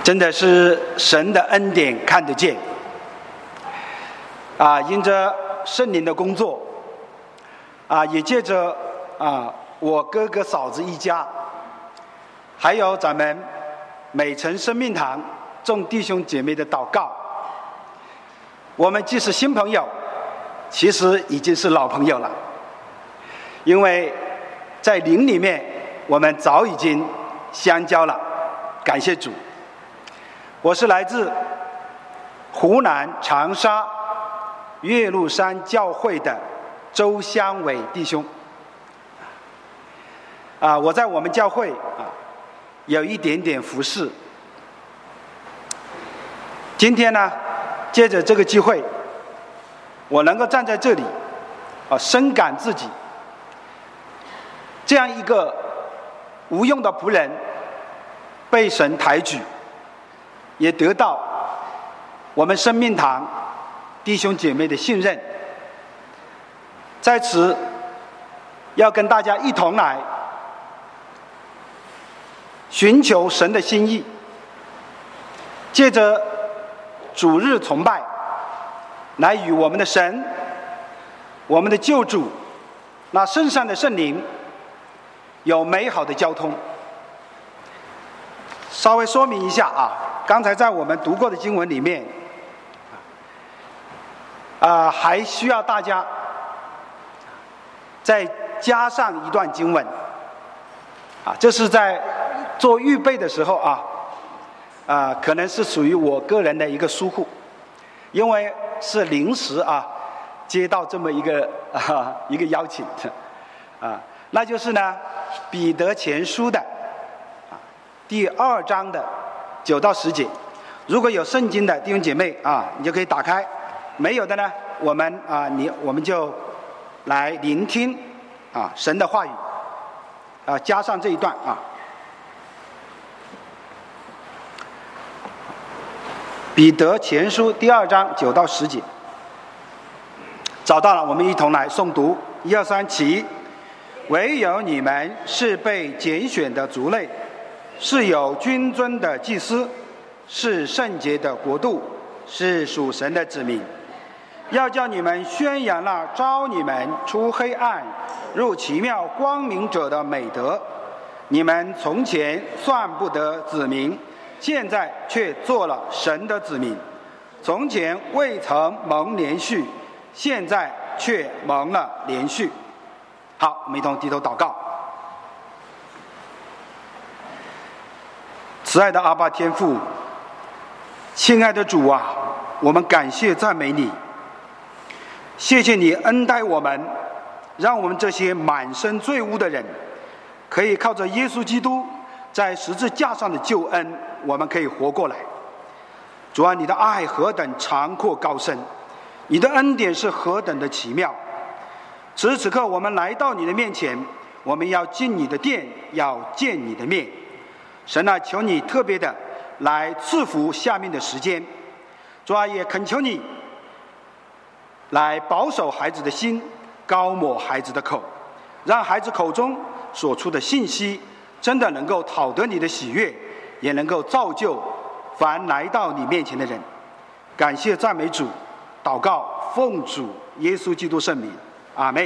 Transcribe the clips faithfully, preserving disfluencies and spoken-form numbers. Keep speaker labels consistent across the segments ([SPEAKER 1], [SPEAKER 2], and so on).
[SPEAKER 1] 真的是神的恩典看得见啊！因着圣灵的工作啊，也借着啊我哥哥嫂子一家，还有咱们美城生命堂众弟兄姐妹的祷告，我们既是新朋友，其实已经是老朋友了。因为在灵里面，我们早已经相交了，感谢主。我是来自湖南长沙岳麓山教会的周香伟弟兄。啊，我在我们教会啊有一点点服侍。今天呢，借着这个机会，我能够站在这里，啊，深感自己这样一个无用的仆人被神抬举，也得到我们生命堂弟兄姐妹的信任。在此要跟大家一同来寻求神的心意，借着主日崇拜来与我们的神、我们的救主那圣善的圣灵有美好的交通。稍微说明一下啊，刚才在我们读过的经文里面啊、呃，还需要大家再加上一段经文啊，这是在做预备的时候啊啊、呃，可能是属于我个人的一个疏忽，因为是临时啊接到这么一个啊一个邀请啊，那就是呢彼得前书的第二章的九到十节。如果有圣经的弟兄姐妹啊，你就可以打开；没有的呢，我们啊，你我们就来聆听啊神的话语啊，加上这一段啊。彼得前书第二章九到十节，找到了，我们一同来诵读。一二三，起！唯有你们是被拣选的族类，是有君尊的祭司，是圣洁的国度，是属神的子民。要叫你们宣扬那召你们出黑暗入奇妙光明者的美德。你们从前算不得子民，现在却做了神的子民；从前未曾蒙连续，现在却蒙了连续。好，我们一同低头祷告。慈爱的阿爸天父，亲爱的主啊，我们感谢赞美你，谢谢你恩待我们，让我们这些满身罪污的人，可以靠着耶稣基督在十字架上的救恩，我们可以活过来。主啊，你的爱何等长阔高深，你的恩典是何等的奇妙。此时此刻我们来到你的面前，我们要进你的殿，要见你的面。神啊，求你特别的来赐福下面的时间。主啊，也恳求你来保守孩子的心，高抹孩子的口，让孩子口中所出的信息真的能够讨得你的喜悦，也能够造就凡来到你面前的人。感谢赞美主，祷告奉主耶稣基督圣名，阿们。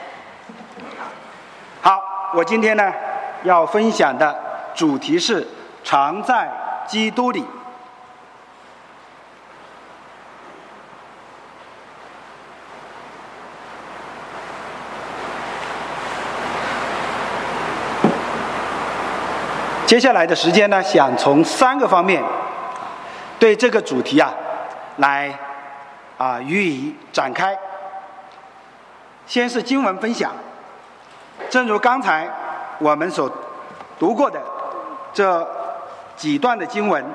[SPEAKER 1] 好，我今天呢要分享的主题是常在基督里。接下来的时间呢，想从三个方面对这个主题啊来啊予以展开。先是经文分享，正如刚才我们所读过的这几段的经文，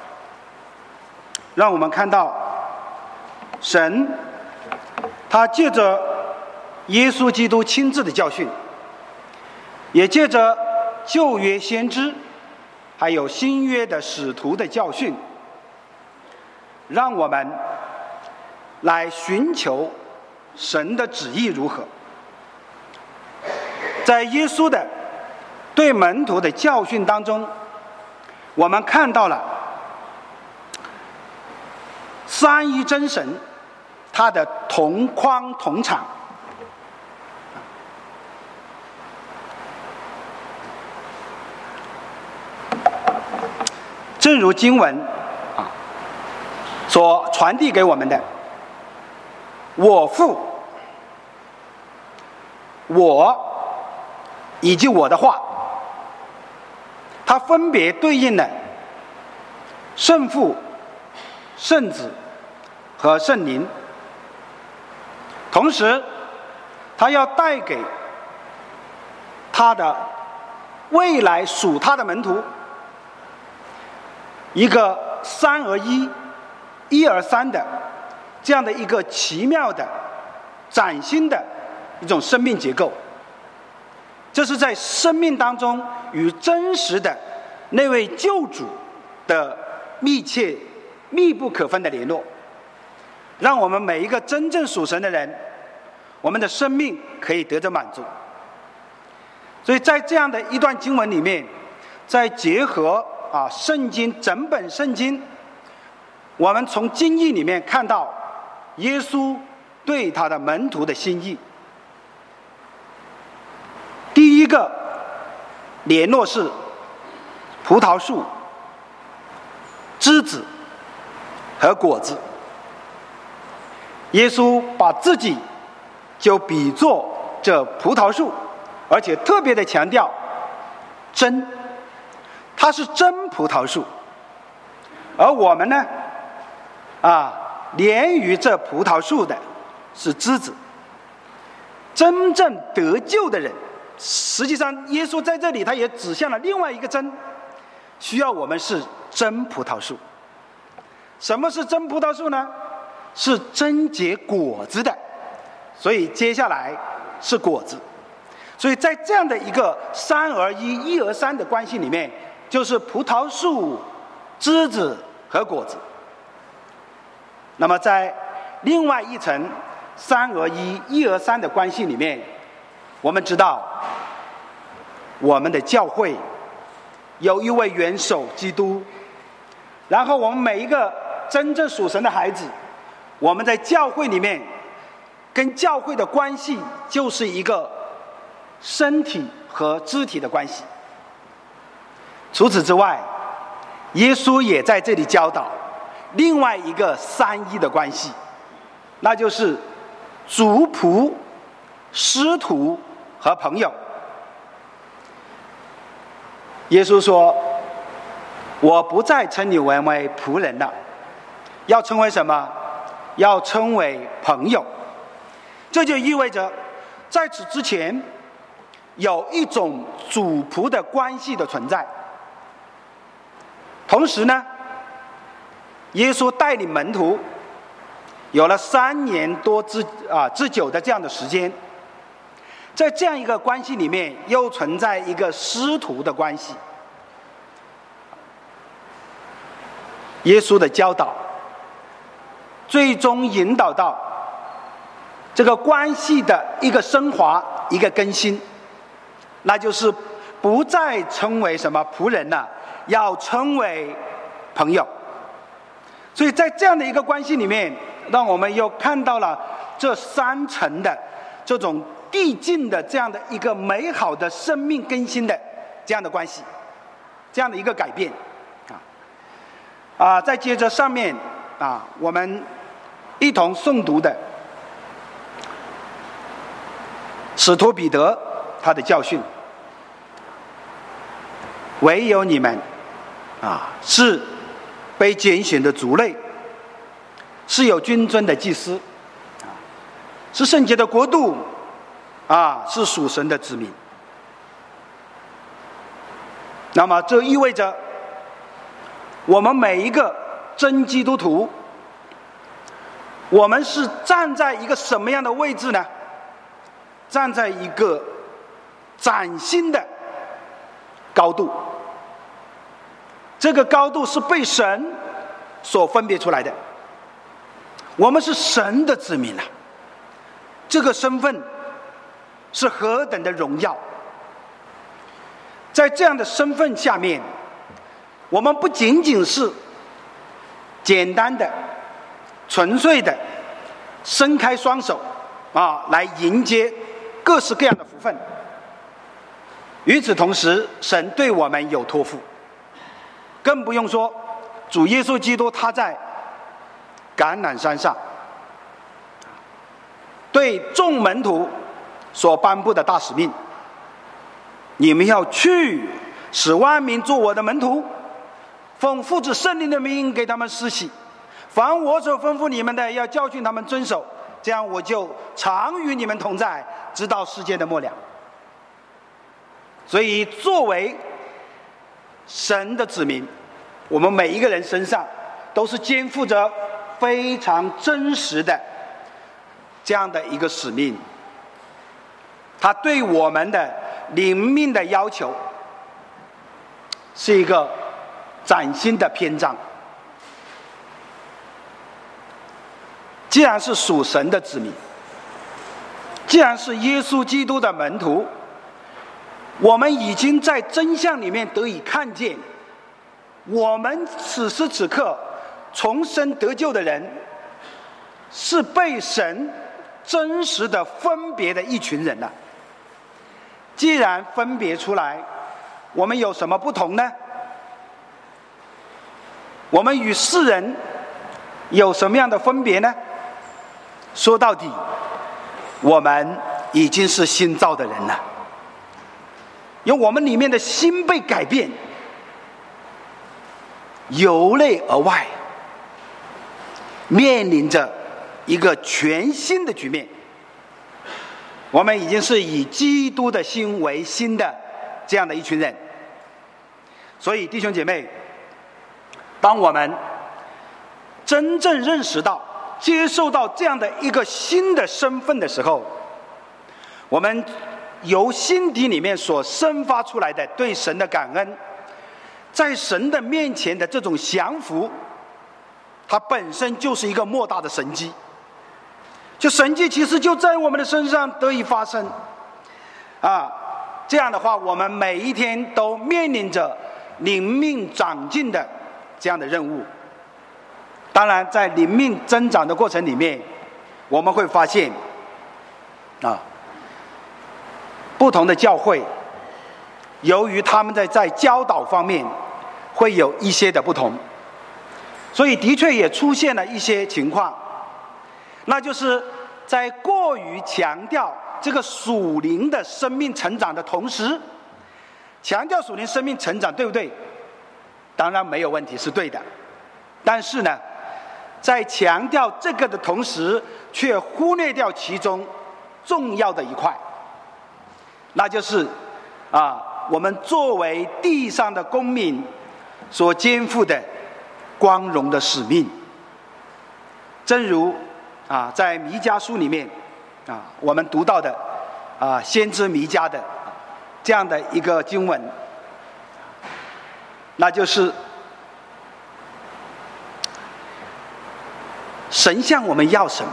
[SPEAKER 1] 让我们看到神他借着耶稣基督亲自的教训，也借着旧约先知还有新约的使徒的教训，让我们来寻求神的旨意如何。在耶稣的对门徒的教训当中，我们看到了三一真神他的同框同场。正如经文啊所传递给我们的，我父、我以及我的话，它分别对应了圣父、圣子和圣灵，同时他要带给他的未来属他的门徒一个三而一、一而三的这样的一个奇妙的、崭新的一种生命结构。这是在生命当中与真实的那位救主的密切、密不可分的联络，让我们每一个真正属神的人，我们的生命可以得着满足。所以在这样的一段经文里面，再结合啊圣经整本圣经，我们从经义里面看到耶稣对他的门徒的心意。第一个联络是葡萄树、枝子和果子。耶稣把自己就比作这葡萄树，而且特别的强调真，它是真葡萄树。而我们呢啊连于这葡萄树的是枝子。真正得救的人，实际上耶稣在这里他也指向了另外一个真，需要我们是真葡萄树。什么是真葡萄树呢？是真结果子的，所以接下来是果子。所以在这样的一个三而一、一而三的关系里面，就是葡萄树、枝子和果子。那么在另外一层三而一、一而三的关系里面，我们知道我们的教会有一位元首基督，然后我们每一个真正属神的孩子，我们在教会里面跟教会的关系就是一个身体和肢体的关系。除此之外，耶稣也在这里教导另外一个三一的关系，那就是族仆、师徒和朋友。耶稣说，我不再称你们为仆人了，要称为什么？要称为朋友。这就意味着在此之前有一种主仆的关系的存在。同时呢，耶稣带领门徒有了三年多之啊之久的这样的时间，在这样一个关系里面，又存在一个师徒的关系。耶稣的教导最终引导到这个关系的一个升华、一个更新，那就是不再称为什么仆人了，要称为朋友。所以在这样的一个关系里面，让我们又看到了这三层的这种递进的这样的一个美好的生命更新的这样的关系，这样的一个改变啊啊！再接着上面啊，我们一同诵读的使徒彼得他的教训，唯有你们啊是被拣选的族类，是有君尊的祭司，是圣洁的国度，啊，是属神的子民。那么这意味着我们每一个真基督徒，我们是站在一个什么样的位置呢？站在一个崭新的高度。这个高度是被神所分别出来的，我们是神的子民啊！这个身份是何等的荣耀！在这样的身份下面，我们不仅仅是简单的纯粹的伸开双手啊，来迎接各式各样的福分。与此同时，神对我们有托付，更不用说主耶稣基督他在橄榄山上对众门徒所颁布的大使命：你们要去，使万民做我的门徒，奉父子圣灵的名给他们施洗，凡我所吩咐你们的，要教训他们遵守，这样我就常与你们同在，直到世界的末了。所以作为神的子民，我们每一个人身上都是肩负着非常真实的这样的一个使命。他对我们的灵命的要求是一个崭新的篇章。既然是属神的子民，既然是耶稣基督的门徒，我们已经在真相里面得以看见，我们此时此刻重生得救的人，是被神真实的分别的一群人了。既然分别出来，我们有什么不同呢？我们与世人有什么样的分别呢？说到底，我们已经是新造的人了，因为我们里面的心被改变，由内而外，面临着一个全新的局面。我们已经是以基督的心为心的这样的一群人。所以弟兄姐妹，当我们真正认识到、接受到这样的一个新的身份的时候，我们由心底里面所生发出来的对神的感恩，在神的面前的这种降服，它本身就是一个莫大的神迹。就神迹其实就在我们的身上得以发生啊！这样的话，我们每一天都面临着灵命长进的这样的任务。当然，在灵命增长的过程里面，我们会发现啊，不同的教会，由于他们在在教导方面会有一些的不同，所以的确也出现了一些情况。那就是在过于强调这个属灵的生命成长的同时，强调属灵生命成长，对不对？当然没有问题，是对的。但是呢，在强调这个的同时，却忽略掉其中重要的一块，那就是啊，我们作为地上的公民所肩负的光荣的使命。正如啊，在弥迦书里面啊，我们读到的啊，先知弥迦的这样的一个经文，那就是神向我们要什么？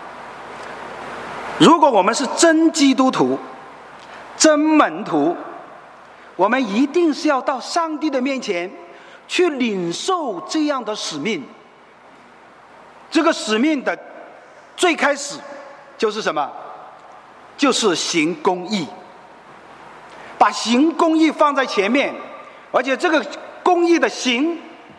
[SPEAKER 1] 如果我们是真基督徒、真门徒，我们一定是要到上帝的面前去领受这样的使命。这个使命的最开始就是什么？就是行公义，把行公义放在前面，而且这个公义的行，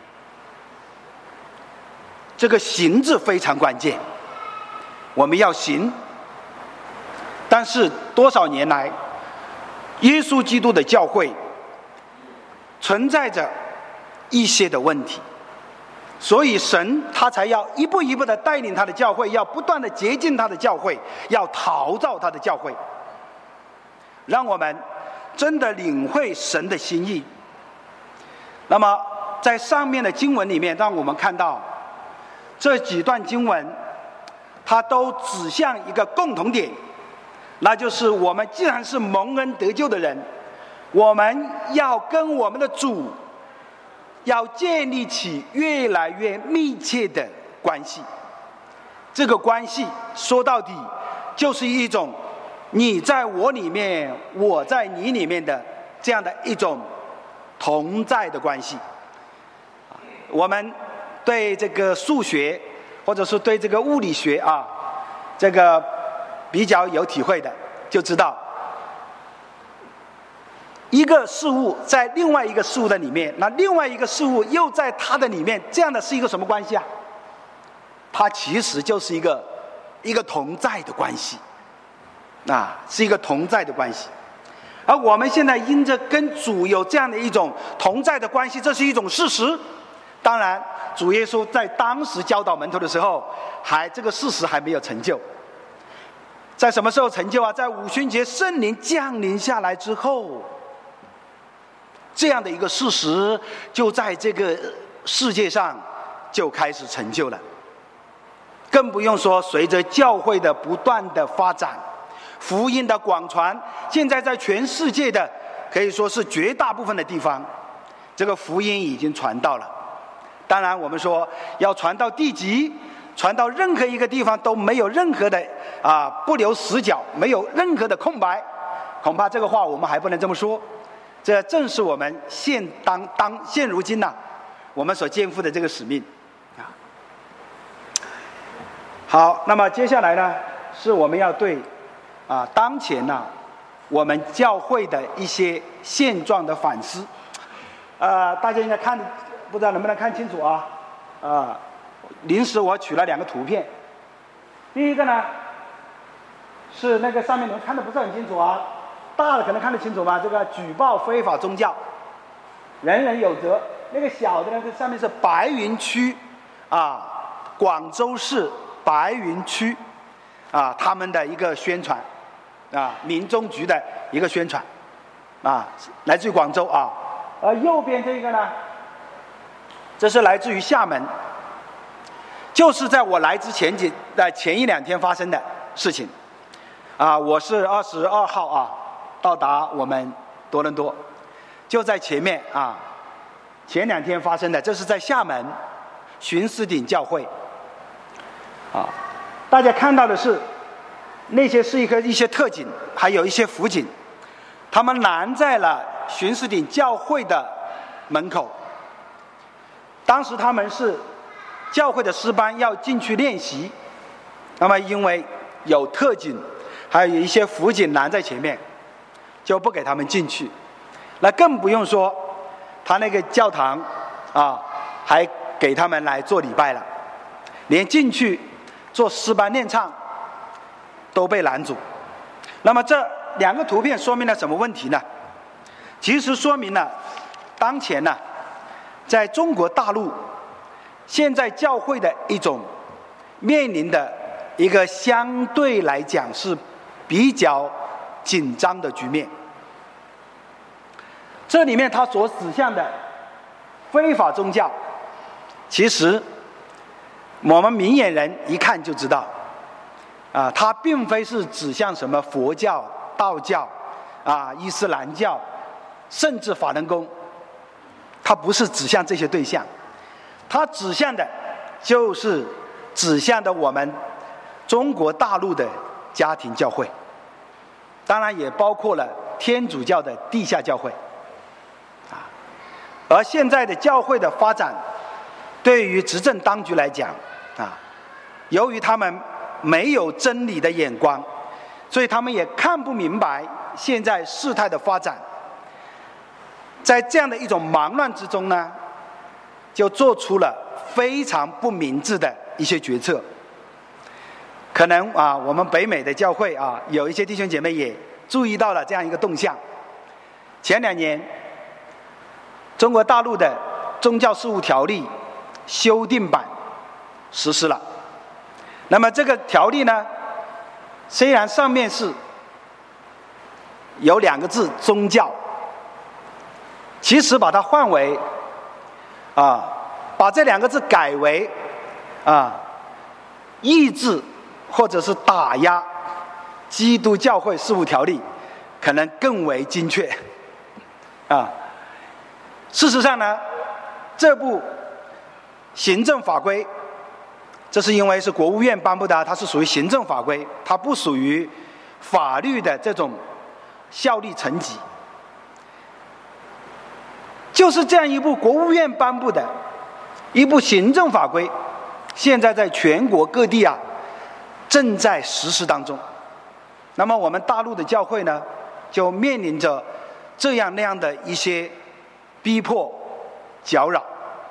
[SPEAKER 1] 这个行字非常关键。我们要行，但是多少年来，耶稣基督的教会存在着一些的问题。所以神他才要一步一步的带领他的教会，要不断的洁净他的教会，要陶造他的教会，让我们真的领会神的心意。那么在上面的经文里面，让我们看到这几段经文，它都指向一个共同点，那就是我们既然是蒙恩得救的人，我们要跟我们的主要建立起越来越密切的关系。这个关系说到底就是一种你在我里面，我在你里面的这样的一种同在的关系。我们对这个数学或者是对这个物理学啊，这个比较有体会的，就知道一个事物在另外一个事物的里面，那另外一个事物又在它的里面，这样的是一个什么关系啊？它其实就是一个一个同在的关系，啊，是一个同在的关系。而我们现在因着跟主有这样的一种同在的关系，这是一种事实。当然，主耶稣在当时教导门徒的时候，还这个事实还没有成就。在什么时候成就啊？在五旬节圣灵降临下来之后，这样的一个事实就在这个世界上就开始成就了。更不用说随着教会的不断的发展，福音的广传，现在在全世界的可以说是绝大部分的地方，这个福音已经传到了。当然我们说要传到地极，传到任何一个地方都没有任何的啊不留死角，没有任何的空白，恐怕这个话我们还不能这么说。这正是我们现当当现如今呐、啊，我们所肩负的这个使命啊。好，那么接下来呢，是我们要对啊当前呢、啊、我们教会的一些现状的反思。呃，大家应该看，不知道能不能看清楚啊？啊，临时我取了两个图片。第一个呢，是那个上面你们看的不是很清楚啊，大的可能看得清楚吗？这个举报非法宗教，人人有责。那个小的呢，这上面是白云区啊，广州市白云区啊，他们的一个宣传啊，民政局的一个宣传啊，来自于广州啊。而右边这个呢，这是来自于厦门，就是在我来之前几在前一两天发生的事情啊。我是二十二号啊到达我们多伦多，就在前面啊，前两天发生的，这是在厦门巡视顶教会啊。大家看到的是那些是一个一些特警，还有一些辅警，他们拦在了巡视顶教会的门口。当时他们是教会的诗班要进去练习，那么因为有特警还有一些辅警拦在前面，就不给他们进去。那更不用说他那个教堂啊，还给他们来做礼拜了，连进去做诗班练唱都被拦阻。那么这两个图片说明了什么问题呢？其实说明了当前呢，在中国大陆现在教会的一种面临的一个相对来讲是比较紧张的局面。这里面他所指向的非法宗教，其实我们明眼人一看就知道啊，它并非是指向什么佛教、道教啊、伊斯兰教，甚至法轮功，它不是指向这些对象，它指向的就是指向的我们中国大陆的家庭教会，当然也包括了天主教的地下教会啊。而现在的教会的发展，对于执政当局来讲啊，由于他们没有真理的眼光，所以他们也看不明白现在事态的发展。在这样的一种忙乱之中呢，就做出了非常不明智的一些决策。可能啊，我们北美的教会啊，有一些弟兄姐妹也注意到了这样一个动向。前两年，中国大陆的宗教事务条例修订版实施了。那么这个条例呢，虽然上面是有两个字宗教，其实把它换为啊，把这两个字改为啊，抑制或者是打压基督教会事务条例，可能更为精确啊。事实上呢，这部行政法规，这是因为是国务院颁布的，它是属于行政法规，它不属于法律的这种效力层级。就是这样一部国务院颁布的一部行政法规， 现在在全国各地啊正在实施当中。那么我们大陆的教会呢，就面临着这样那样的一些逼迫、搅扰。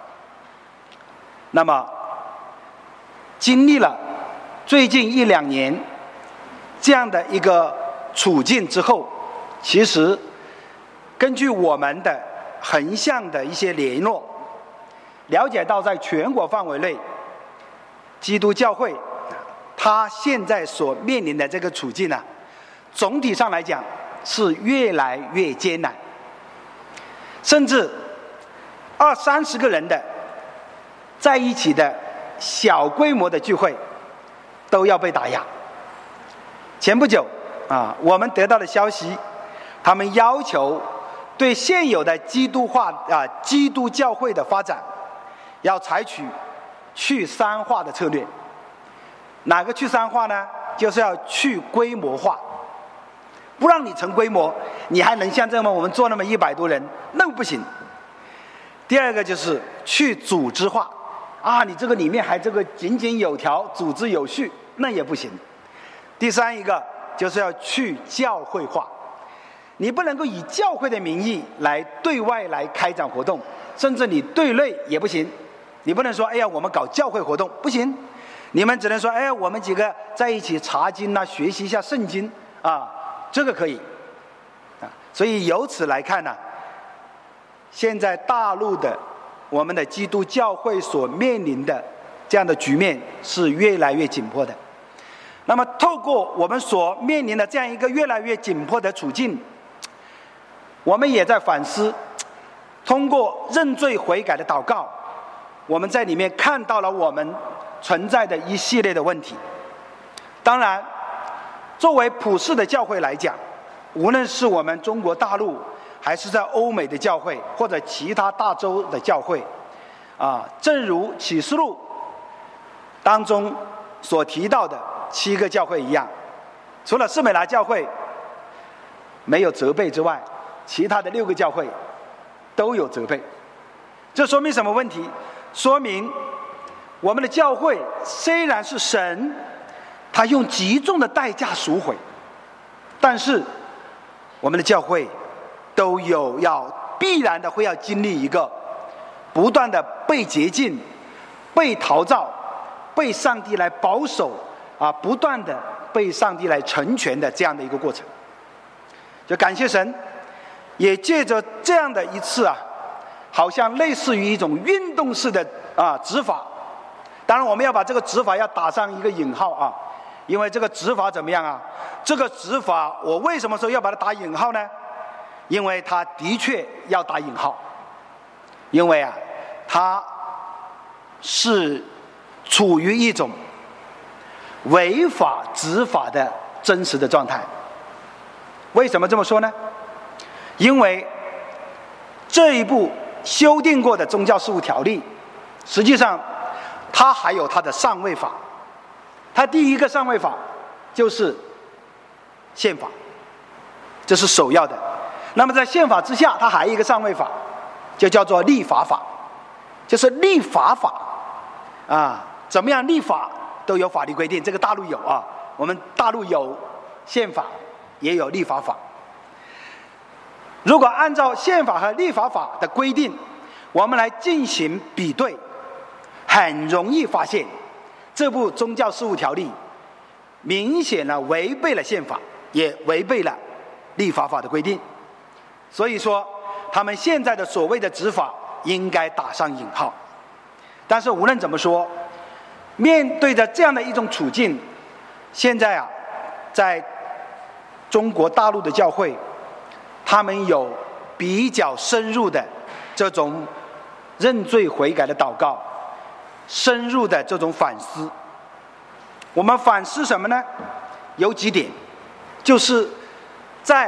[SPEAKER 1] 那么经历了最近一两年这样的一个处境之后，其实根据我们的横向的一些联络，了解到在全国范围内，基督教会它现在所面临的这个处境呢、啊，总体上来讲是越来越艰难，甚至二三十个人的在一起的小规模的聚会都要被打压。前不久啊，我们得到的消息，他们要求对现有的基督化啊基督教会的发展，要采取去三化的策略。哪个去三化呢？就是要去规模化。不让你成规模，你还能像这么我们做那么一百多人，那不行。第二个就是去组织化，啊，你这个里面还这个井井有条、组织有序，那也不行。第三一个就是要去教会化，你不能够以教会的名义来对外来开展活动，甚至你对内也不行。你不能说，哎呀，我们搞教会活动不行，你们只能说，哎呀，我们几个在一起查经啊，学习一下圣经啊。这个可以，啊，所以由此来看呢、啊，现在大陆的我们的基督教会所面临的这样的局面是越来越紧迫的。那么，透过我们所面临的这样一个越来越紧迫的处境，我们也在反思，通过认罪悔改的祷告，我们在里面看到了我们存在的一系列的问题。当然，作为普世的教会来讲，无论是我们中国大陆，还是在欧美的教会，或者其他大洲的教会，啊，正如启示录当中所提到的七个教会一样，除了士美拿教会没有责备之外，其他的六个教会都有责备。这说明什么问题？说明我们的教会虽然是神他用极重的代价赎回，但是我们的教会都有要必然的会要经历一个不断的被洁净、被陶造、被上帝来保守啊，不断的被上帝来成全的这样的一个过程。就感谢神，也借着这样的一次啊，好像类似于一种运动式的啊执法。当然我们要把这个执法要打上一个引号啊，因为这个执法怎么样啊？这个执法我为什么说要把它打引号呢？因为它的确要打引号，因为啊，它是处于一种违法执法的真实的状态。为什么这么说呢？因为这一部修订过的宗教事务条例，实际上它还有它的上位法。它第一个上位法就是宪法，这是首要的。那么在宪法之下，它还有一个上位法，就叫做立法法，就是立法法啊，怎么样立法都有法律规定，这个大陆有啊，我们大陆有宪法，也有立法法。如果按照宪法和立法法的规定，我们来进行比对，很容易发现这部宗教事务条例明显的违背了宪法，也违背了立法法的规定。所以说他们现在的所谓的执法应该打上引号。但是无论怎么说，面对着这样的一种处境，现在啊，在中国大陆的教会，他们有比较深入的这种认罪悔改的祷告，深入的这种反思。我们反思什么呢？有几点，就是在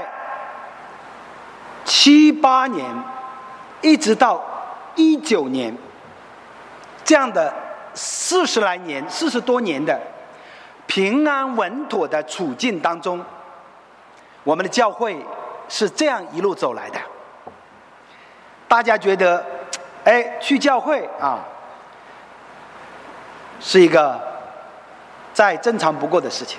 [SPEAKER 1] 七八年一直到一九年这样的四十来年、四十多年的平安稳妥的处境当中，我们的教会是这样一路走来的。大家觉得，哎，去教会啊， 是一个再正常不过的事情。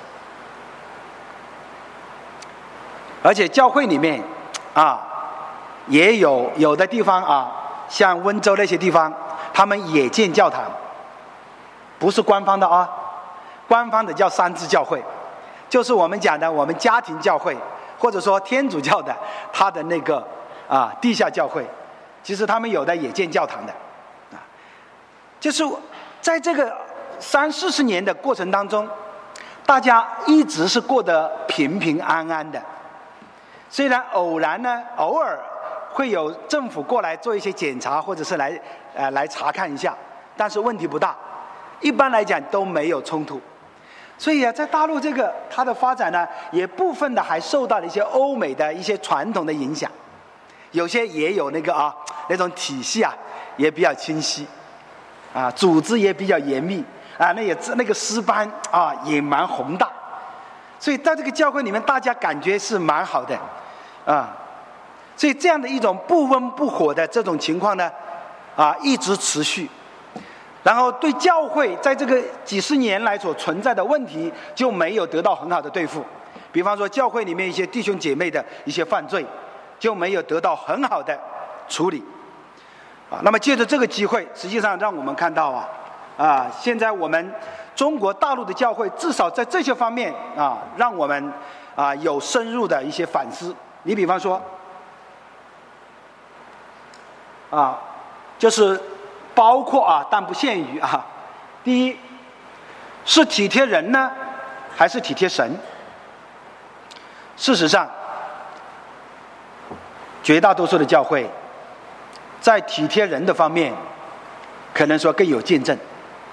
[SPEAKER 1] 而且教会里面啊，也有有的地方啊，像温州那些地方，他们也建教堂，不是官方的啊，官方的叫三自教会，就是我们讲的我们家庭教会，或者说天主教的他的那个啊地下教会，其实他们有的也建教堂的啊，就是在这个三四十年的过程当中，大家一直是过得平平安安的。虽然偶然呢，偶尔会有政府过来做一些检查，或者是来呃来查看一下，但是问题不大，一般来讲都没有冲突。所以啊，在大陆这个它的发展呢，也部分的还受到了一些欧美的一些传统的影响，有些也有那个啊那种体系啊也比较清晰，啊组织也比较严密啊，那也那个诗班啊也蛮宏大。所以在这个教会里面，大家感觉是蛮好的，啊，所以这样的一种不温不火的这种情况呢，啊，一直持续，然后对教会在这个几十年来所存在的问题就没有得到很好的对付，比方说教会里面一些弟兄姐妹的一些犯罪，就没有得到很好的处理，啊，那么借着这个机会，实际上让我们看到啊，啊，现在我们中国大陆的教会至少在这些方面啊，让我们啊有深入的一些反思。你比方说，啊，就是包括啊，但不限于啊，第一，是体贴人呢，还是体贴神？事实上，绝大多数的教会，在体贴人的方面，可能说更有见证。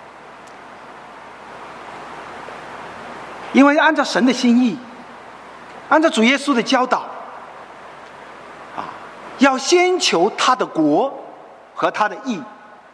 [SPEAKER 1] 因为按照神的心意，按照主耶稣的教导，啊，要先求他的国和他的义，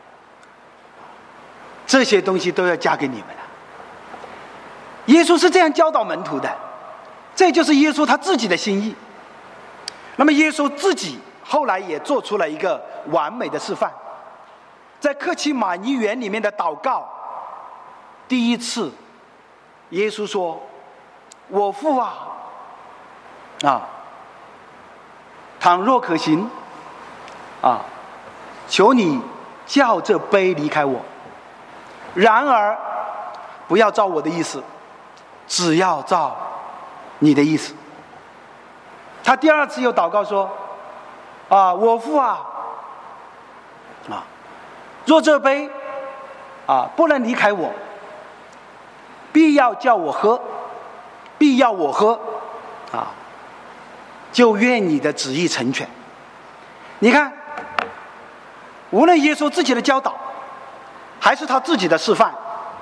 [SPEAKER 1] 这些东西都要加给你们了。耶稣是这样教导门徒的，这就是耶稣他自己的心意。那么耶稣自己后来也做出了一个完美的示范，在客西马尼园里面的祷告，第一次耶稣说：“我父啊，啊，倘若可行，啊，求你叫这杯离开我。然而，不要照我的意思，只要照你的意思。”他第二次又祷告说：“啊，我父啊，啊，若这杯啊不能离开我，必要叫我喝，必要我喝，啊，就愿你的旨意成全。”你看，无论耶稣自己的教导，还是他自己的示范，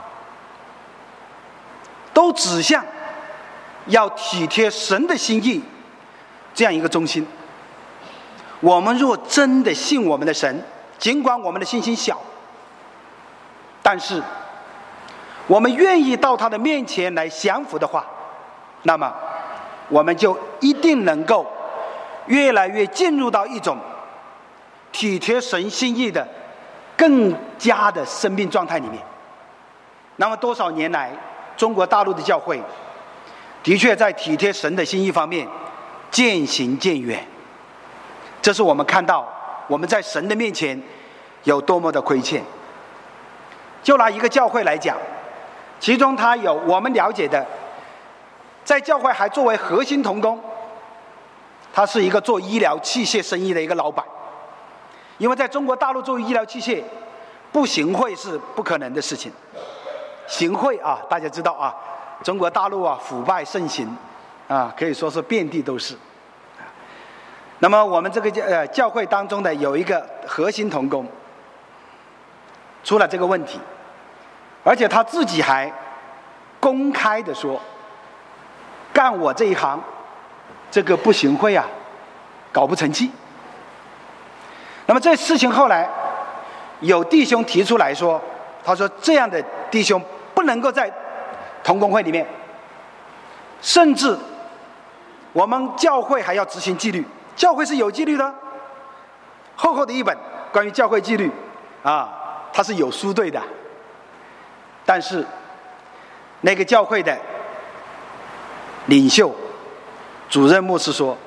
[SPEAKER 1] 都指向要体贴神的心意这样一个中心。我们若真的信我们的神，尽管我们的信心小，但是我们愿意到他的面前来降服的话，那么我们就一定能够越来越进入到一种体贴神心意的更加的生命状态里面。那么多少年来，中国大陆的教会的确在体贴神的心意方面渐行渐远，这是我们看到我们在神的面前有多么的亏欠。就拿一个教会来讲，其中他有我们了解的，在教会还作为核心同工，他是一个做医疗器械生意的一个老板。因为在中国大陆做医疗器械，不行贿是不可能的事情。行贿啊，大家知道啊，中国大陆啊腐败盛行，啊可以说是遍地都是。那么我们这个呃教会当中的有一个核心同工，出了这个问题，而且他自己还公开的说，干我这一行，这个不行贿啊，搞不成绩。那么这事情后来有弟兄提出来说，他说这样的弟兄不能够在同工会里面，甚至我们教会还要执行纪律，教会是有纪律的，厚厚的一本关于教会纪律啊，它是有书对的。 但是那个教会的领袖主任牧师说，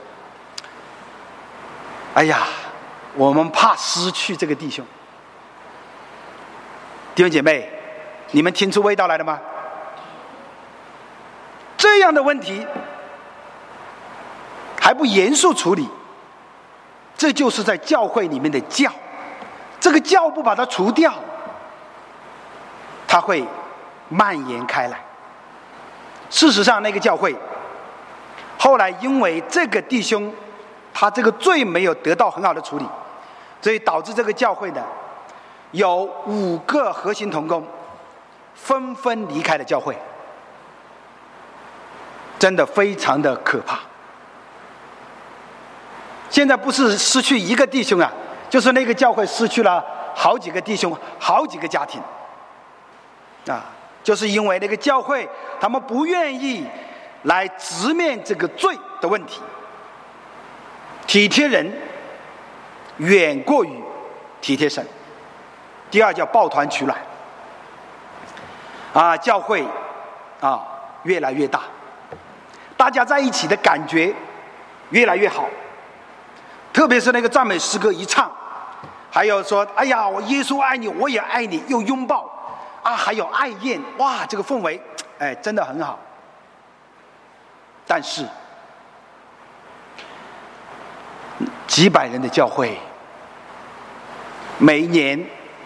[SPEAKER 1] 哎呀，我们怕失去这个弟兄。弟兄姐妹，你们听出味道来了吗？这样的问题还不严肃处理，这就是在教会里面的教。这个教不把它除掉，它会蔓延开来。事实上，那个教会后来因为这个弟兄他这个罪没有得到很好的处理，所以导致这个教会呢有五个核心同工纷纷离开了教会，真的非常的可怕。现在不是失去一个弟兄啊，就是那个教会失去了好几个弟兄，好几个家庭啊，就是因为那个教会他们不愿意来直面这个罪的问题，体贴人远过于体贴神。第二叫抱团取暖啊，教会啊越来越大，大家在一起的感觉越来越好，特别是那个赞美诗歌一唱，还有说哎呀我耶稣爱你我也爱你，又拥抱啊，还有爱宴，哇，这个氛围哎真的很好。但是几百人的教会，每一年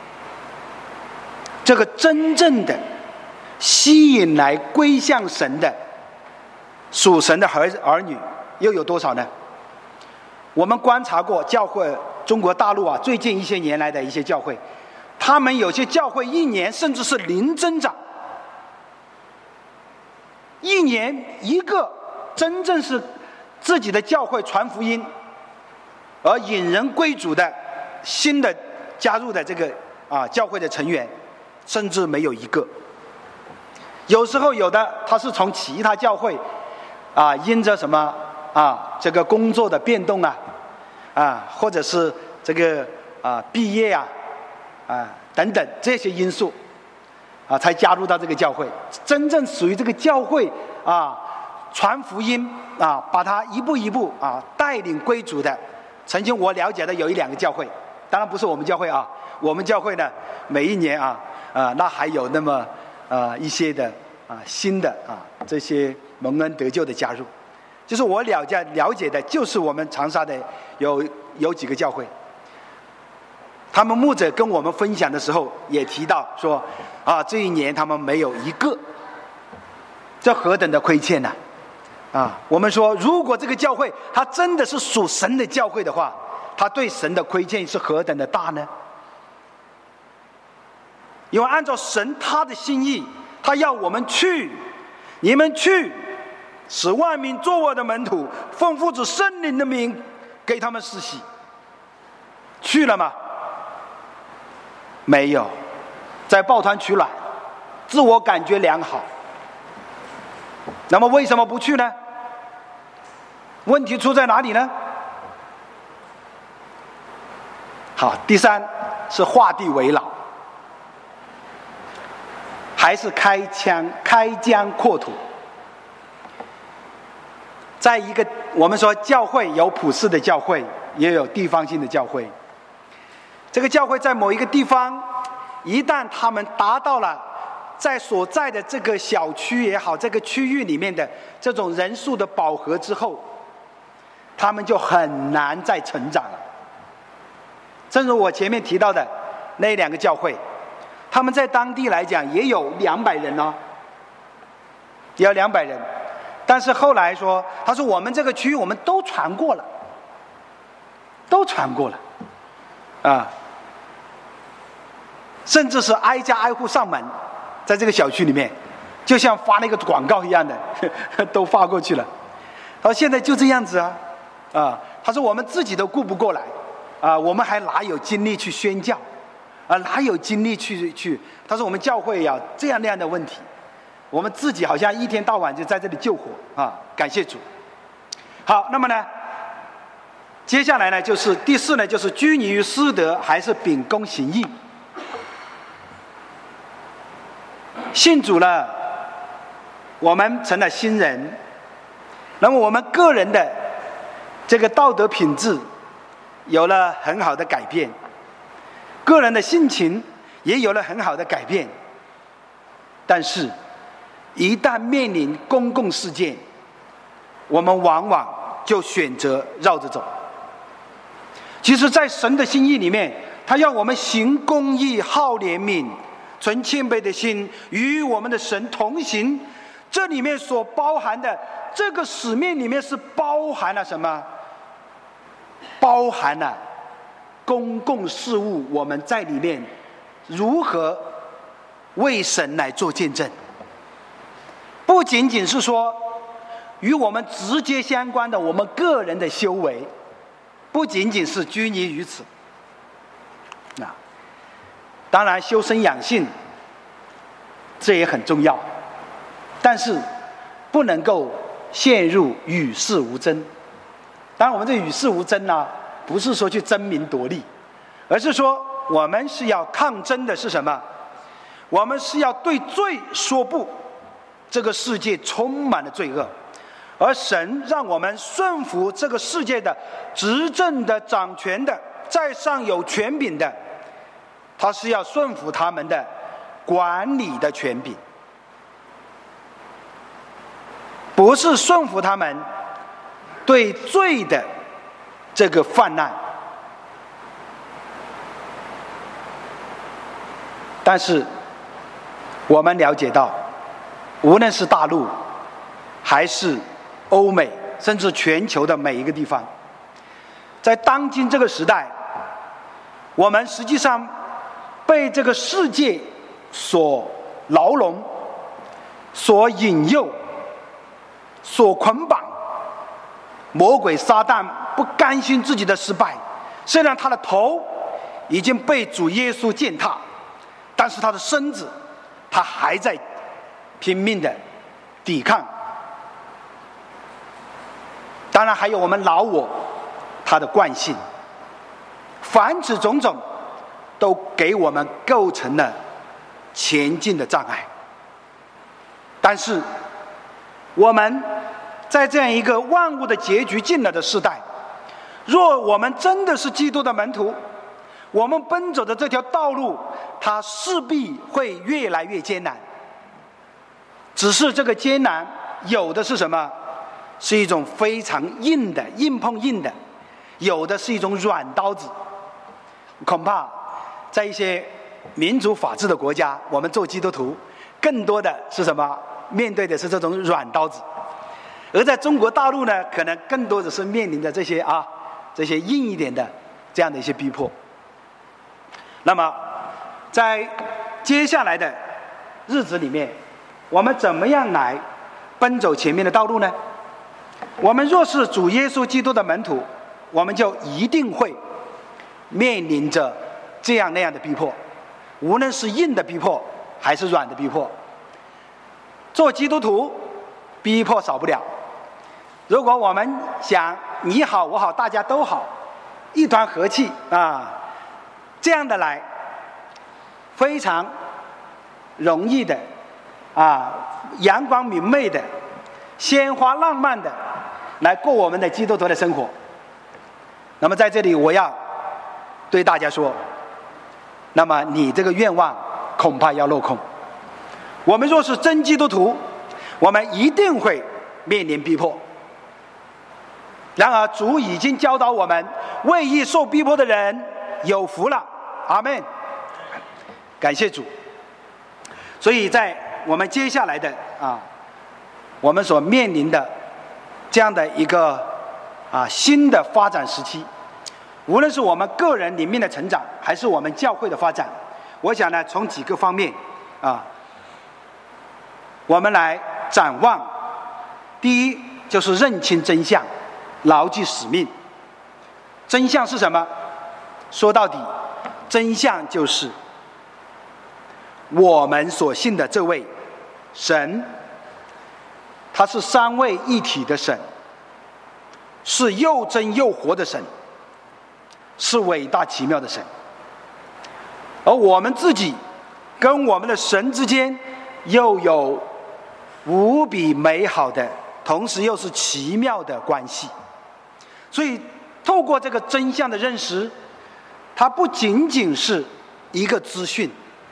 [SPEAKER 1] 这个真正的吸引来归向神的属神的儿儿女又有多少呢？我们观察过教会，中国大陆啊，最近一些年来的一些教会，他们有些教会一年甚至是零增长，一年一个真正是自己的教会传福音而引人归主的新的加入的这个啊教会的成员，甚至没有一个。有时候有的他是从其他教会啊，因着什么啊这个工作的变动啊啊，或者是这个啊毕业啊啊等等这些因素啊，才加入到这个教会。真正属于这个教会啊传福音啊，把他一步一步啊带领归主的，曾经我了解的有一两个教会，当然不是我们教会啊，我们教会呢每一年啊啊那还有那么啊一些的啊新的啊这些蒙恩得救的加入。就是我了解了解的，就是我们长沙的有有几个教会，他们牧者跟我们分享的时候也提到说，啊，这一年他们没有一个，这何等的亏欠呢、啊？啊，我们说，如果这个教会它真的是属神的教会的话，它对神的亏欠是何等的大呢？因为按照神他的心意，他要我们去，你们去。使万民做我的门徒，奉父子圣灵的名给他们施洗。去了吗？没有，在抱团取暖，自我感觉良好。那么为什么不去呢？问题出在哪里呢？好，第三是画地为牢，还是开疆开疆扩土？在一个我们说教会有普世的教会，也有地方性的教会。这个教会在某一个地方，一旦他们达到了在所在的这个小区也好，这个区域里面的这种人数的饱和之后，他们就很难再成长了。正如我前面提到的那两个教会，他们在当地来讲也有两百人哦，也有两百人。但是后来说，他说我们这个区域我们都传过了，都传过了，啊，甚至是挨家挨户上门，在这个小区里面，就像发那个广告一样的，都发过去了。他说现在就这样子啊，啊，他说我们自己都顾不过来，啊，我们还哪有精力去宣教，啊，哪有精力去去？他说我们教会呀、啊、这样那样的问题。我们自己好像一天到晚就在这里救火啊！感谢主。好，那么呢，接下来呢就是第四呢，就是拘泥于私德还是秉公行义。 信主了，我们成了新人，那么我们个人的这个道德品质有了很好的改变，个人的性情也有了很好的改变。但是一旦面临公共事件，我们往往就选择绕着走。其实在神的心意里面，他要我们行公义、好怜悯、存谦卑的心，与我们的神同行。这里面所包含的这个使命里面是包含了什么？包含了公共事务，我们在里面如何为神来做见证。不仅仅是说与我们直接相关的我们个人的修为，不仅仅是拘泥于此。那当然修身养性这也很重要，但是不能够陷入与世无争。当然我们这与世无争呢，不是说去争名夺利，而是说我们是要抗争的是什么？我们是要对罪说不。这个世界充满了罪恶，而神让我们顺服这个世界的执政的、掌权的、在上有权柄的，他是要顺服他们的管理的权柄，不是顺服他们对罪的这个泛滥。但是我们了解到，无论是大陆还是欧美，甚至全球的每一个地方，在当今这个时代，我们实际上被这个世界所牢笼、所引诱、所捆绑。魔鬼撒旦不甘心自己的失败，虽然他的头已经被主耶稣践踏，但是他的身子他还在拼命的抵抗。当然还有我们老我他的惯性，凡此种种都给我们构成了前进的障碍。但是我们在这样一个万物的结局近了的时代，若我们真的是基督的门徒，我们奔走的这条道路它势必会越来越艰难。只是这个艰难有的是什么？是一种非常硬的，硬碰硬的，有的是一种软刀子。恐怕在一些民主法治的国家，我们做基督徒更多的是什么？面对的是这种软刀子。而在中国大陆呢，可能更多的是面临着这些啊这些硬一点的这样的一些逼迫。那么在接下来的日子里面，我们怎么样来奔走前面的道路呢？我们若是主耶稣基督的门徒，我们就一定会面临着这样那样的逼迫，无论是硬的逼迫还是软的逼迫。做基督徒逼迫少不了，如果我们想你好我好大家都好，一团和气啊，这样的来非常容易的啊，阳光明媚的、鲜花浪漫的来过我们的基督徒的生活。那么在这里我要对大家说，那么你这个愿望恐怕要落空。我们若是真基督徒，我们一定会面临逼迫。然而主已经教导我们，为义受逼迫的人有福了。阿们。感谢主。所以在我们接下来的啊，我们所面临的这样的一个啊新的发展时期，无论是我们个人里面的成长，还是我们教会的发展，我想呢，从几个方面啊，我们来展望。第一，就是认清真相，牢记使命。真相是什么？说到底，真相就是我们所信的这位神，他是三位一体的神，是又真又活的神，是伟大奇妙的神。而我们自己跟我们的神之间又有无比美好的，同时又是奇妙的关系。所以透过这个真相的认识，它不仅仅是一个资讯，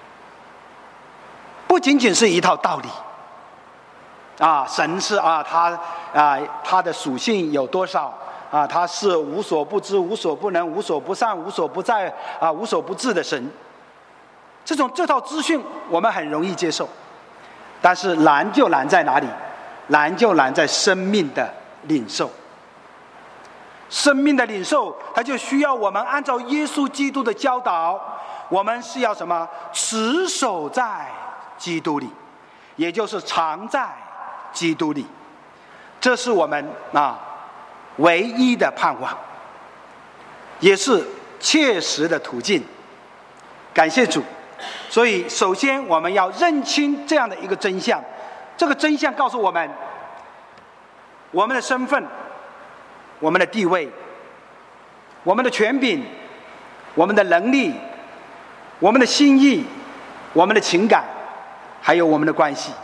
[SPEAKER 1] 不仅仅是一套道理啊，神是啊，他啊，他的属性有多少啊？他是无所不知、无所不能、无所不善、无所不在啊、无所不至的神。这种这套资讯我们很容易接受，但是难就难在哪里？难就难在生命的领受。生命的领受，它就需要我们按照耶稣基督的教导，我们是要什么？持守在基督里，也就是常在基督里。这是我们啊唯一的盼望，也是切实的途径。感谢主。所以首先我们要认清这样的一个真相，这个真相告诉我们我们的身份、我们的地位、我们的权柄、我们的能力、我们的心意、我们的情感，还有我们的关系。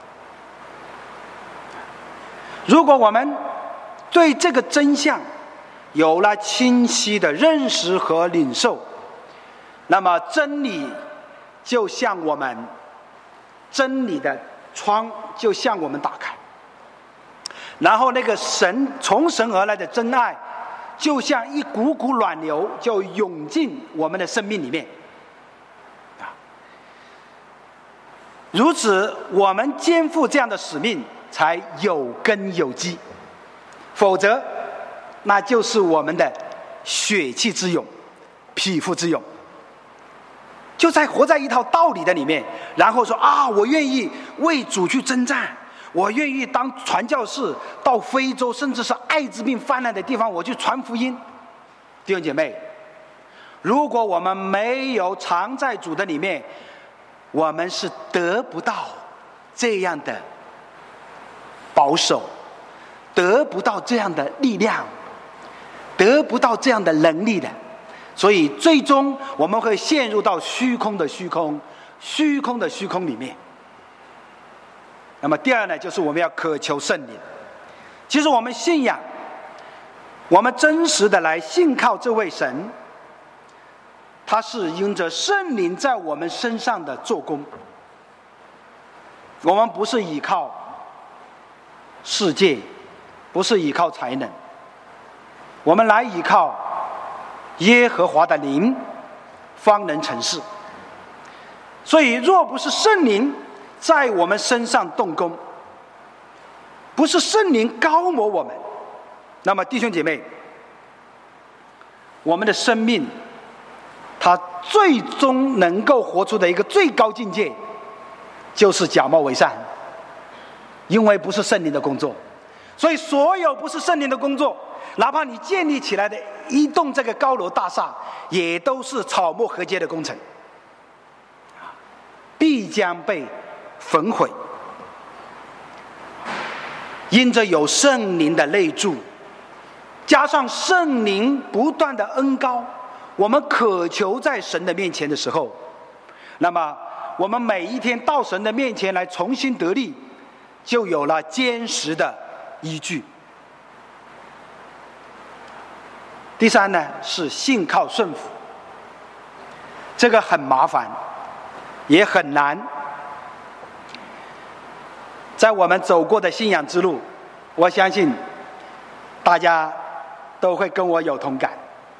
[SPEAKER 1] 如果我们对这个真相有了清晰的认识和领受，那么真理就向我们，真理的窗就向我们打开，然后那个神从神而来的真爱就像一股股暖流，就涌进我们的生命里面。如此我们肩负这样的使命才有根有基，否则那就是我们的血气之勇、匹夫之勇，就在活在一套道理的里面，然后说啊，我愿意为主去征战，我愿意当传教士，到非洲甚至是艾滋病泛滥的地方，我去传福音。弟兄姐妹，如果我们没有常在主的里面，我们是得不到这样的保守，得不到这样的力量，得不到这样的能力的。所以最终我们会陷入到虚空的虚空、虚空的虚空里面。那么第二呢，就是我们要渴求圣灵。其实我们信仰，我们真实的来信靠这位神，他是因着圣灵在我们身上的做工。我们不是依靠世界，不是依靠才能，我们来依靠耶和华的灵，方能成事。所以若不是圣灵在我们身上动工，不是圣灵高摩我们，那么弟兄姐妹，我们的生命它最终能够活出的一个最高境界，就是假冒为善。因为不是圣灵的工作，所以所有不是圣灵的工作，哪怕你建立起来的一栋这个高楼大厦，也都是草木禾秸的工程，必将被焚毁。因着有圣灵的内住，加上圣灵不断的恩膏，我们渴求在神的面前的时候，那么我们每一天到神的面前来重新得力，就有了坚实的依据。第三呢，是信靠顺服。这个很麻烦，也很难。在我们走过的信仰之路，我相信大家都会跟我有同感。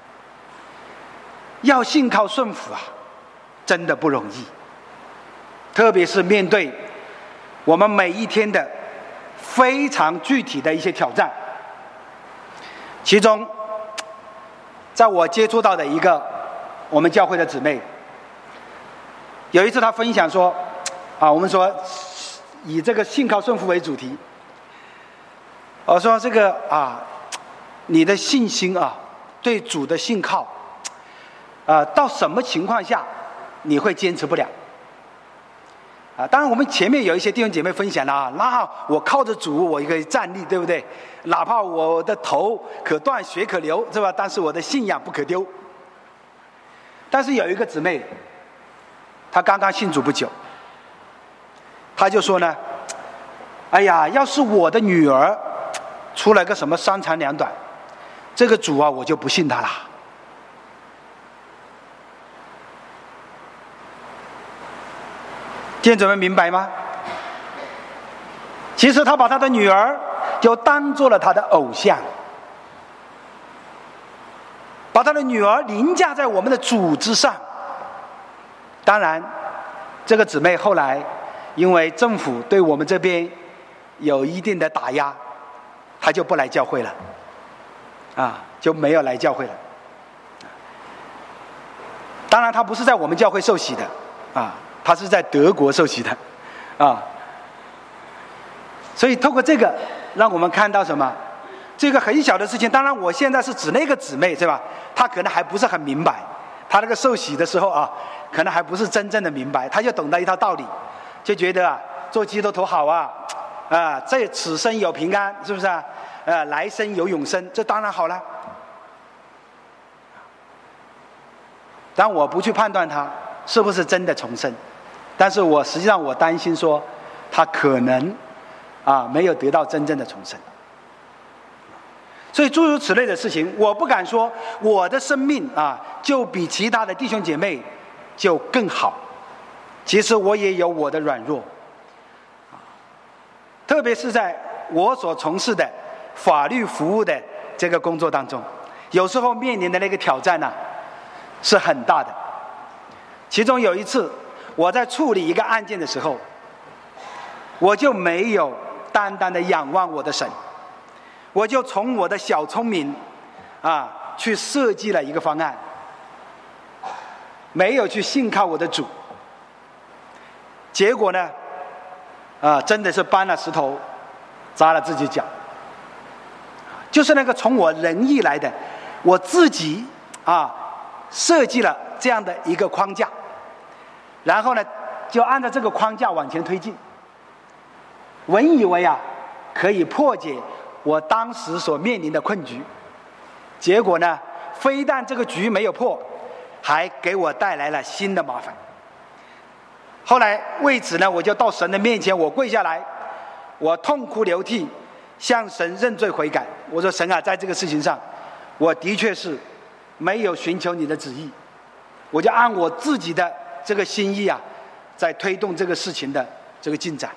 [SPEAKER 1] 要信靠顺服啊，真的不容易。特别是面对我们每一天的非常具体的一些挑战。其中在我接触到的一个我们教会的姊妹，有一次她分享说啊，我们说以这个信靠顺服为主题，我说这个啊，你的信心啊，对主的信靠啊，到什么情况下你会坚持不了啊？当然我们前面有一些弟兄姐妹分享了啊，那我靠着主我可以站立，对不对？哪怕我的头可断血可流，是吧？但是我的信仰不可丢。但是有一个姊妹，她刚刚信主不久， 他就说呢，哎呀，要是我的女儿出来个什么三长两短，这个主啊，我就不信他了。弟兄们明白吗？其实他把他的女儿就当做了他的偶像，把他的女儿凌驾在我们的主之上。当然这个姊妹后来因为政府对我们这边有一定的打压，她就不来教会了啊，就没有来教会了。当然她不是在我们教会受洗的啊，她是在德国受洗的啊。所以透过这个让我们看到什么，这个很小的事情。当然我现在是指那个姊妹，对吧？她可能还不是很明白，她那个受洗的时候啊，可能还不是真正的明白，她就懂得一套道理，就觉得啊做基督徒好啊，啊这此生有平安，是不是啊？呃来生有永生，这当然好了。但我不去判断她是不是真的重生，但是我实际上我担心说她可能啊没有得到真正的重生。所以诸如此类的事情，我不敢说我的生命啊就比其他的弟兄姐妹就更好，其实我也有我的软弱，特别是在我所从事的法律服务的这个工作当中，有时候面临的那个挑战呢、啊、是很大的。其中有一次我在处理一个案件的时候，我就没有单单的仰望我的神，我就从我的小聪明啊去设计了一个方案，没有去信靠我的主。结果呢啊真的是搬了石头砸了自己脚，就是那个从我仁义来的，我自己啊设计了这样的一个框架，然后呢就按照这个框架往前推进，本以为啊可以破解我当时所面临的困局，结果呢非但这个局没有破，还给我带来了新的麻烦。后来为此呢，我就到神的面前，我跪下来，我痛哭流涕，向神认罪悔改。我说神啊，在这个事情上我的确是没有寻求你的旨意，我就按我自己的这个心意啊在推动这个事情的这个进展。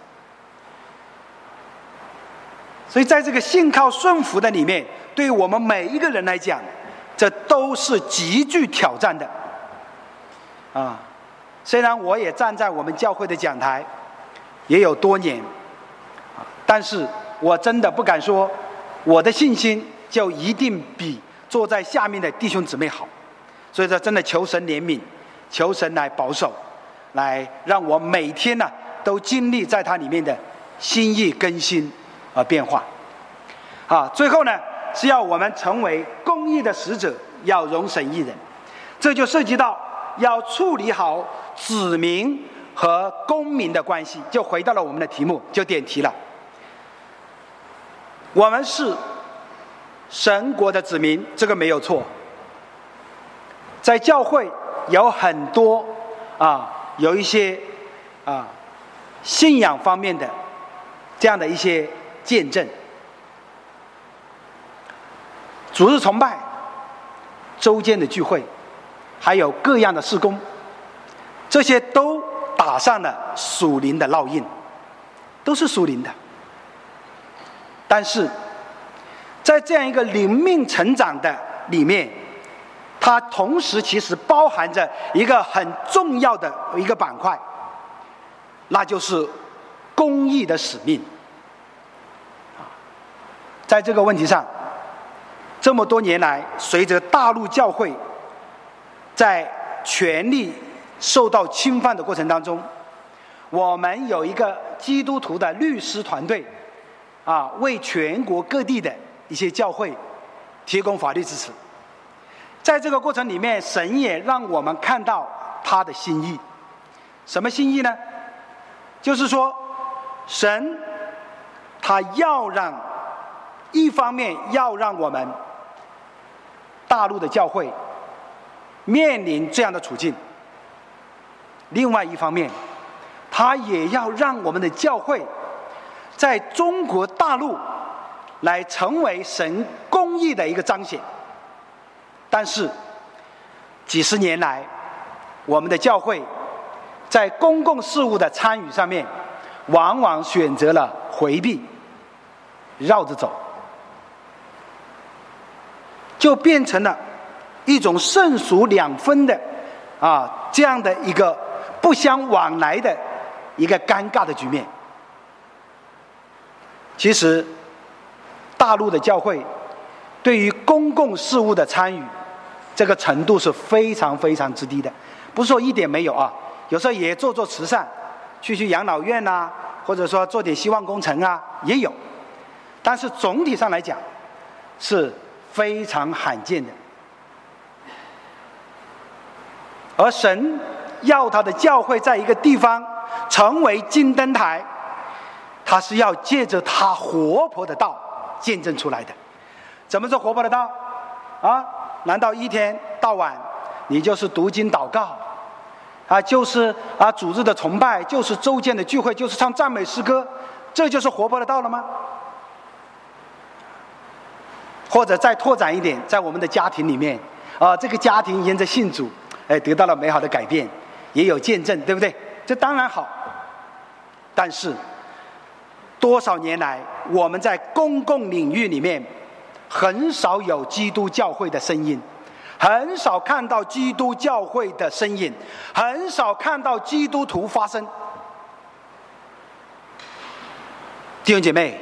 [SPEAKER 1] 所以在这个信靠顺服的里面，对于我们每一个人来讲，这都是极具挑战的啊。虽然我也站在我们教会的讲台也有多年，但是我真的不敢说我的信心就一定比坐在下面的弟兄姊妹好。所以说真的求神怜悯，求神来保守，来让我每天呢、啊、都经历在它里面的心意更新而变化。啊，最后呢是要我们成为公义的使者，要容神一人。这就涉及到要处理好子民和公民的关系，就回到了我们的题目，就点题了。我们是神国的子民，这个没有错。在教会有很多啊，有一些啊信仰方面的这样的一些见证，主日崇拜、周间的聚会，还有各样的事工，这些都打上了属灵的烙印，都是属灵的。但是在这样一个灵命成长的里面，它同时其实包含着一个很重要的一个板块，那就是公义的使命。在这个问题上，这么多年来，随着大陆教会在权力受到侵犯的过程当中，我们有一个基督徒的律师团队啊，为全国各地的一些教会提供法律支持。在这个过程里面，神也让我们看到他的心意。什么心意呢？就是说神他要让，一方面要让我们大陆的教会面临这样的处境，另外一方面他也要让我们的教会在中国大陆来成为神公义的一个彰显。但是几十年来，我们的教会在公共事务的参与上面往往选择了回避，绕着走，就变成了一种胜俗两分的啊这样的一个不相往来的一个尴尬的局面。其实大陆的教会对于公共事务的参与这个程度是非常非常之低的，不是说一点没有啊，有时候也做做慈善，去去养老院啊，或者说做点希望工程啊，也有，但是总体上来讲是非常罕见的。而神要他的教会在一个地方成为金灯台，他是要借着他活泼的道见证出来的。怎么是活泼的道啊？难道一天到晚你就是读经祷告啊，就是啊主日的崇拜，就是周间的聚会，就是唱赞美诗歌，这就是活泼的道了吗？或者再拓展一点，在我们的家庭里面啊，这个家庭沿着信主，哎，得到了美好的改变，也有见证，对不对？这当然好。但是多少年来，我们在公共领域里面很少有基督教会的声音，很少看到基督教会的身影，很少看到基督徒发声。弟兄姐妹，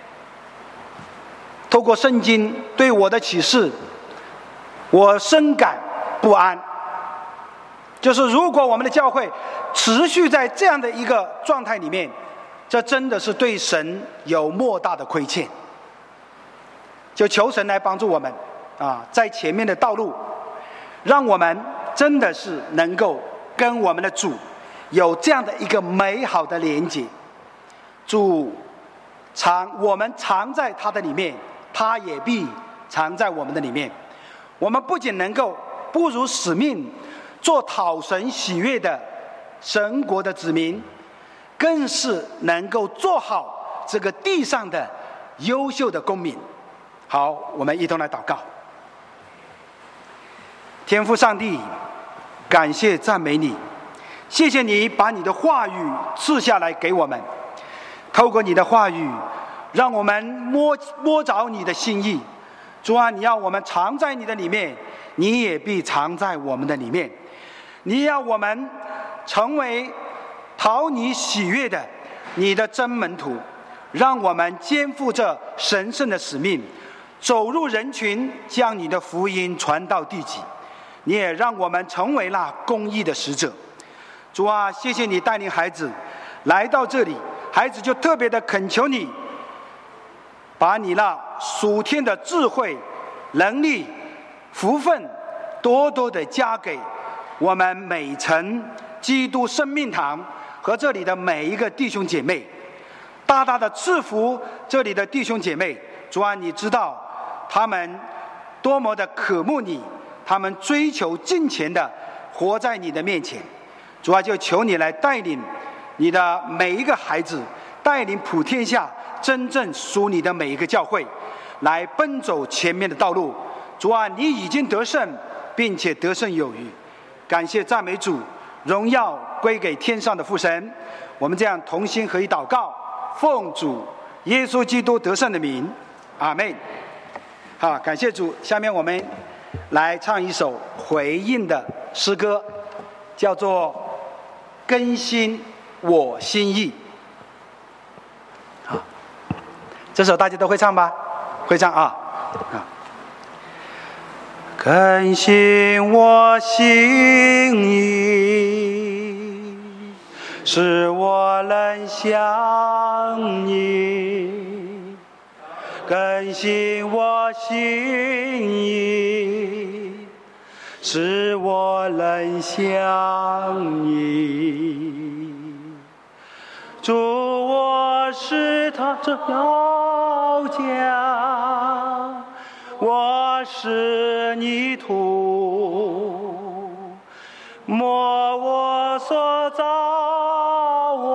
[SPEAKER 1] 透过圣经对我的启示，我深感不安。就是如果我们的教会持续在这样的一个状态里面，这真的是对神有莫大的亏欠。就求神来帮助我们啊，在前面的道路，让我们真的是能够跟我们的主有这样的一个美好的连结。主常我们常在他的里面，他也必常在我们的里面。我们不仅能够不辱使命，做讨神喜悦的神国的子民，更是能够做好这个地上的优秀的公民。好，我们一同来祷告。天父上帝，感谢赞美你，谢谢你把你的话语赐下来给我们，透过你的话语让我们摸摸着你的心意。主啊，你要我们藏在你的里面，你也必藏在我们的里面。你要我们成为讨你喜悦的你的真门徒，让我们肩负着神圣的使命，走入人群，将你的福音传到地极。你也让我们成为了公义的使者。主啊，谢谢你带领孩子来到这里，孩子就特别的恳求你，把你那属天的智慧、能力、福分多多的加给我们每城基督生命堂和这里的每一个弟兄姐妹，大大的赐福这里的弟兄姐妹。主啊，你知道他们多么的渴慕你，他们追求敬虔的活在你的面前。主啊，就求你来带领你的每一个孩子，带领普天下真正属你的每一个教会，来奔走前面的道路。主啊，你已经得胜，并且得胜有余。感谢赞美主，荣耀归给天上的父神。我们这样同心合一祷告，奉主耶稣基督得胜的名，阿们。好，感谢主。下面我们来唱一首回应的诗歌，叫做更新我心意。好，这首大家都会唱吧？会唱啊！啊，更新我心意，使我能像你。更新我心意，使我能像你。主，我是他这要讲，我是泥土，摸我所造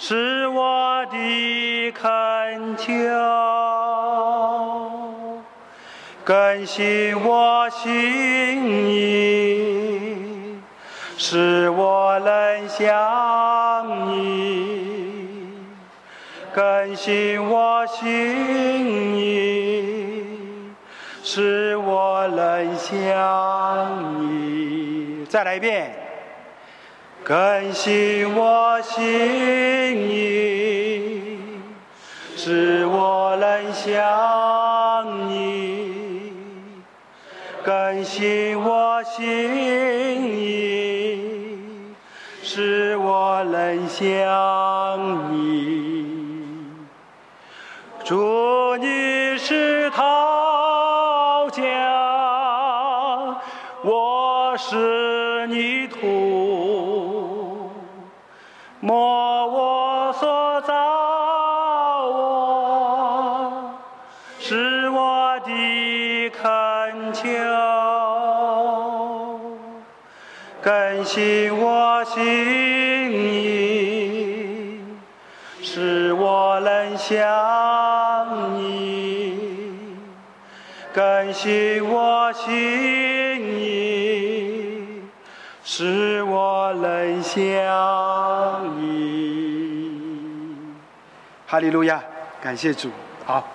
[SPEAKER 2] 是我的恳求，更新我心意，使我能像你，更新我心意，使我能像你。再来一遍。更新我心意，使我能像你，更新我心意，使我能像你。主，你是陶匠，我是泥土，莫我所造我，是我的恳求，更新我心意，使我能像你，更新我心意，使我能像你。
[SPEAKER 1] 哈利路亚，感谢主。好。